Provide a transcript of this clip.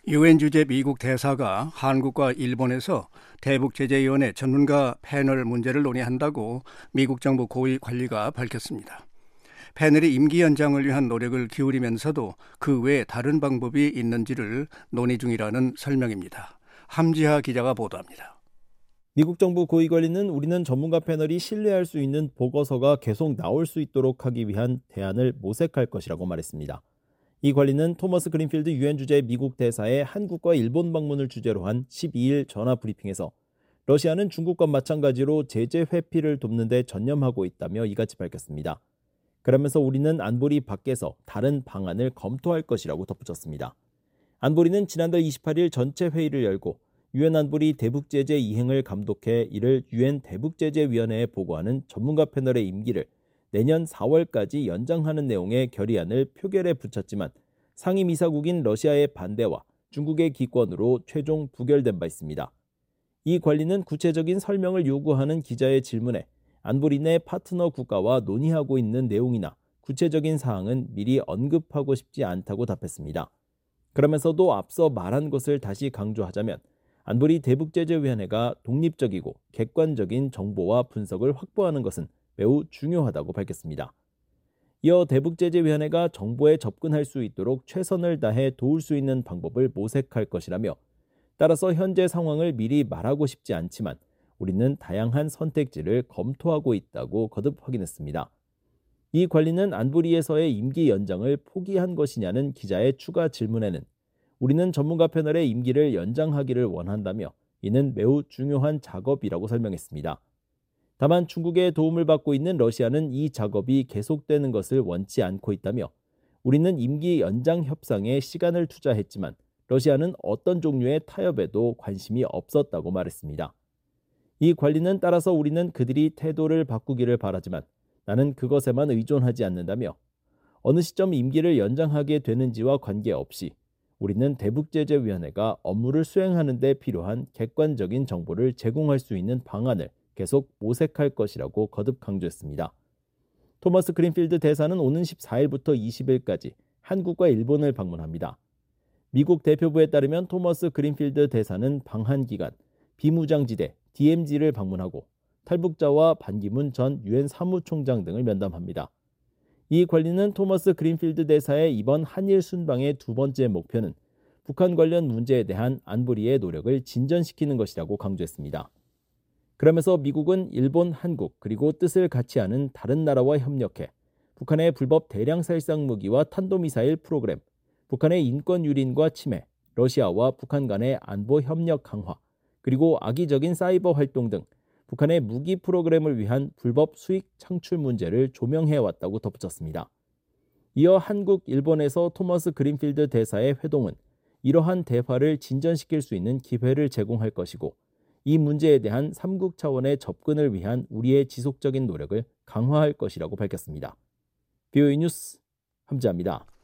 유엔 주재 미국 대사가 한국과 일본에서 대북제재위원회 전문가 패널 문제를 논의한다고 미국 정부 고위 관리가 밝혔습니다. 패널이 임기 연장을 위한 노력을 기울이면서도 그 외에 다른 방법이 있는지를 논의 중이라는 설명입니다. 함지하 기자가 보도합니다. 미국 정부 고위 관리는 우리는 전문가 패널이 신뢰할 수 있는 보고서가 계속 나올 수 있도록 하기 위한 대안을 모색할 것이라고 말했습니다. 이 관리는 토머스 그린필드 유엔 주재 미국 대사의 한국과 일본 방문을 주제로 한 12일 전화 브리핑에서 러시아는 중국과 마찬가지로 제재 회피를 돕는 데 전념하고 있다며 이같이 밝혔습니다. 그러면서 우리는 안보리 밖에서 다른 방안을 검토할 것이라고 덧붙였습니다. 안보리는 지난달 28일 전체 회의를 열고 유엔 안보리 대북제재 이행을 감독해 이를 유엔 대북제재위원회에 보고하는 전문가 패널의 임기를 내년 4월까지 연장하는 내용의 결의안을 표결에 붙였지만 상임이사국인 러시아의 반대와 중국의 기권으로 최종 부결된 바 있습니다. 이 관리는 구체적인 설명을 요구하는 기자의 질문에 안보리 내 파트너 국가와 논의하고 있는 내용이나 구체적인 사항은 미리 언급하고 싶지 않다고 답했습니다. 그러면서도 앞서 말한 것을 다시 강조하자면 안보리 대북제재위원회가 독립적이고 객관적인 정보와 분석을 확보하는 것은 매우 중요하다고 밝혔습니다. 이어 대북제재위원회가 정보에 접근할 수 있도록 최선을 다해 도울 수 있는 방법을 모색할 것이라며 따라서 현재 상황을 미리 말하고 싶지 않지만 우리는 다양한 선택지를 검토하고 있다고 거듭 확인했습니다. 이 관리는 안보리에서의 임기 연장을 포기한 것이냐는 기자의 추가 질문에는 우리는 전문가 패널의 임기를 연장하기를 원한다며 이는 매우 중요한 작업이라고 설명했습니다. 다만 중국의 도움을 받고 있는 러시아는 이 작업이 계속되는 것을 원치 않고 있다며 우리는 임기 연장 협상에 시간을 투자했지만 러시아는 어떤 종류의 타협에도 관심이 없었다고 말했습니다. 이 관리는 따라서 우리는 그들이 태도를 바꾸기를 바라지만 나는 그것에만 의존하지 않는다며 어느 시점 임기를 연장하게 되는지와 관계없이 우리는 대북제재위원회가 업무를 수행하는 데 필요한 객관적인 정보를 제공할 수 있는 방안을 계속 모색할 것이라고 거듭 강조했습니다. 토머스 그린필드 대사는 오는 14일부터 20일까지 한국과 일본을 방문합니다. 미국 대표부에 따르면 토머스 그린필드 대사는 방한 기간 비무장지대 DMZ를 방문하고 탈북자와 반기문 전 유엔 사무총장 등을 면담합니다. 이 관리는 토머스 그린필드 대사의 이번 한일 순방의 두 번째 목표는 북한 관련 문제에 대한 안보리의 노력을 진전시키는 것이라고 강조했습니다. 그러면서 미국은 일본, 한국 그리고 뜻을 같이 하는 다른 나라와 협력해 북한의 불법 대량 살상 무기와 탄도미사일 프로그램, 북한의 인권 유린과 침해, 러시아와 북한 간의 안보 협력 강화, 그리고 악의적인 사이버 활동 등 북한의 무기 프로그램을 위한 불법 수익 창출 문제를 조명해왔다고 덧붙였습니다. 이어 한국, 일본에서 토머스 그린필드 대사의 회동은 이러한 대화를 진전시킬 수 있는 기회를 제공할 것이고 이 문제에 대한 3국 차원의 접근을 위한 우리의 지속적인 노력을 강화할 것이라고 밝혔습니다. BOE 뉴스 함지아입니다.